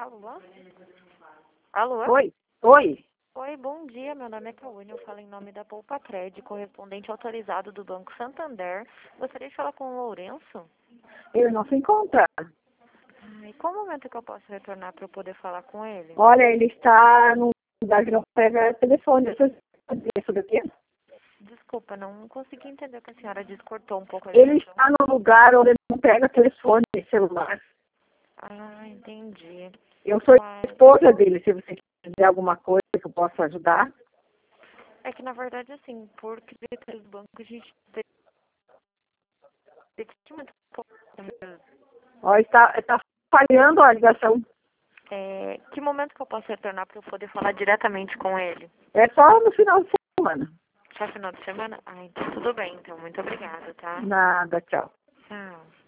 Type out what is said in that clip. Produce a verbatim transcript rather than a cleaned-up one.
Alô? Alô? Oi, oi. Oi, bom dia. Meu nome é Cauane. Eu falo em nome da Poupa Cred, correspondente autorizado do Banco Santander. Gostaria de falar com o Lourenço. Ele não se encontra. E qual o momento que eu posso retornar para eu poder falar com ele? Olha, ele está num lugar que não pega telefone. Você sabe sobre o quê? Desculpa, não consegui entender o que a senhora disse. Cortou um pouco a Ele ligação. está num lugar onde não pega telefone, celular. Ah, entendi. Eu sou a Mas esposa dele, se você quiser alguma coisa que eu possa ajudar. é que, na verdade, assim, por critérios do banco, a gente tem que muito pouco mesmo. Ó, está, está falhando a ligação. É, que momento que eu posso retornar para eu poder falar diretamente com ele? É só no final de semana. Só final de semana? Ah, então tudo bem, então. Muito obrigada, tá? Nada, tchau. Tchau.